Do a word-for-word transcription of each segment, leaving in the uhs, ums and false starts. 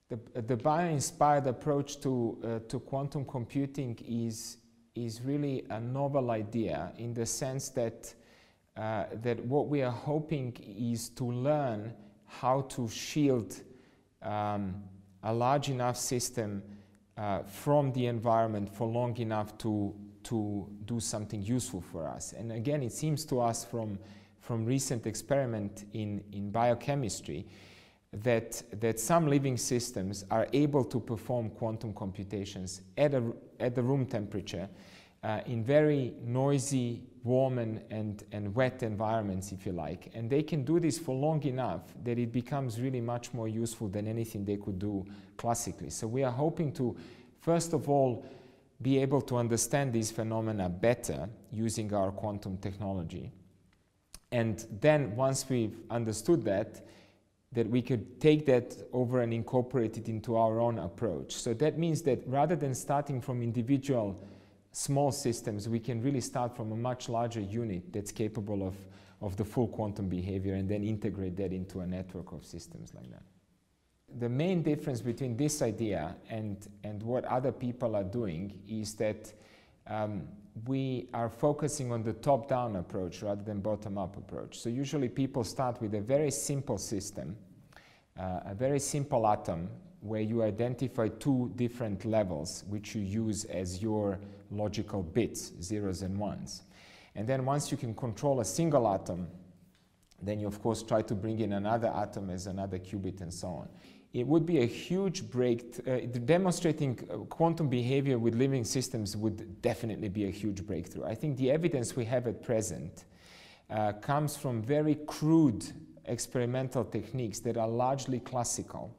The, the bio-inspired approach to, uh, to quantum computing is, is really a novel idea in the sense that, uh, that what we are hoping is to learn how to shield um, a large enough system uh, from the environment for long enough to, to do something useful for us. And again, it seems to us from, from recent experiment in, in biochemistry that, that some living systems are able to perform quantum computations at, a, at the room temperature uh, in very noisy, warm and, and, and wet environments, if you like. And they can do this for long enough that it becomes really much more useful than anything they could do classically. So we are hoping to, first of all, be able to understand these phenomena better using our quantum technology. And then once we've understood that, that we could take that over and incorporate it into our own approach. So that means that rather than starting from individual small systems, we can really start from a much larger unit that's capable of, of the full quantum behavior and then integrate that into a network of systems like that. The main difference between this idea and, and what other people are doing is that um, we are focusing on the top-down approach rather than bottom-up approach. So usually people start with a very simple system, uh, a very simple atom, where you identify two different levels which you use as your logical bits, zeros and ones. And then once you can control a single atom, then you of course try to bring in another atom as another qubit and so on. It would be a huge break. Uh, demonstrating uh, quantum behavior with living systems would definitely be a huge breakthrough. I think the evidence we have at present uh, comes from very crude experimental techniques that are largely classical.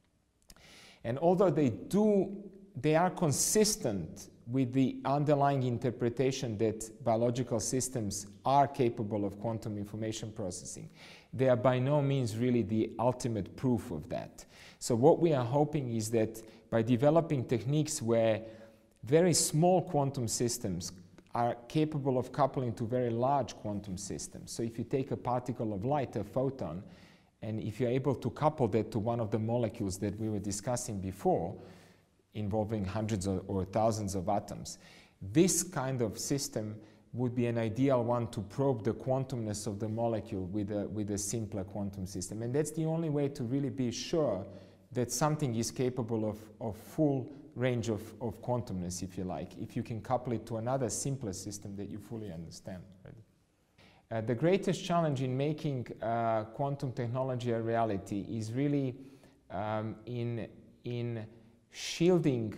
And although they do, they are consistent with the underlying interpretation that biological systems are capable of quantum information processing, they are by no means really the ultimate proof of that. So what we are hoping is that by developing techniques where very small quantum systems are capable of coupling to very large quantum systems. So if you take a particle of light, a photon, and if you're able to couple that to one of the molecules that we were discussing before, involving hundreds or, or thousands of atoms, this kind of system would be an ideal one to probe the quantumness of the molecule with a, with a simpler quantum system. And that's the only way to really be sure that something is capable of, of full range of, of quantumness, if you like, if you can couple it to another simpler system that you fully understand. Right? Uh, the greatest challenge in making uh, quantum technology a reality is really um, in, in shielding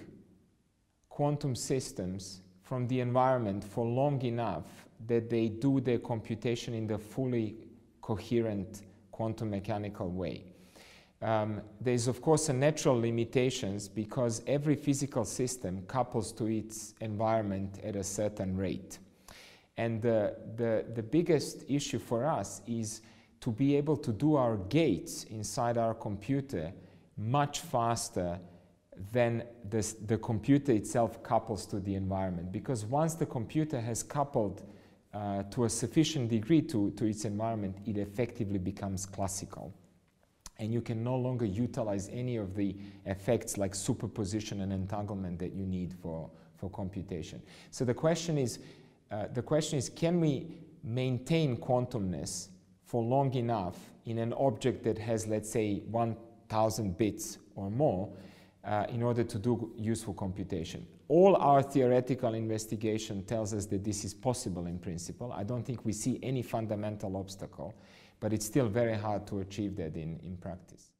quantum systems from the environment for long enough that they do their computation in the fully coherent quantum mechanical way. Um, there's of course a natural limitations because every physical system couples to its environment at a certain rate. And the, the, the biggest issue for us is to be able to do our gates inside our computer much faster than the, the computer itself couples to the environment. Because once the computer has coupled uh, to a sufficient degree to, to its environment, it effectively becomes classical. And you can no longer utilize any of the effects like superposition and entanglement that you need for, for computation. So the question is, uh, the question is, can we maintain quantumness for long enough in an object that has, let's say, one thousand bits or more, Uh, in order to do useful computation. All our theoretical investigation tells us that this is possible in principle. I don't think we see any fundamental obstacle, but it's still very hard to achieve that in, in practice.